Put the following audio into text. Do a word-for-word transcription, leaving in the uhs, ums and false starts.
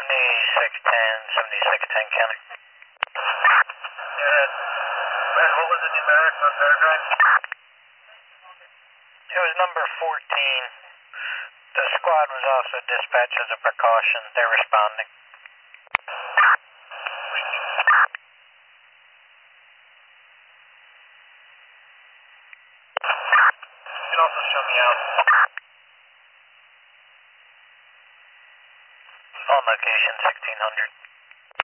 seventy-six ten, seventy-six ten county. Yeah. And what was the numeric on Paradise? It was number fourteen. The squad was also dispatched as a precaution. They're responding. You can also show me out. On location, sixteen hundred.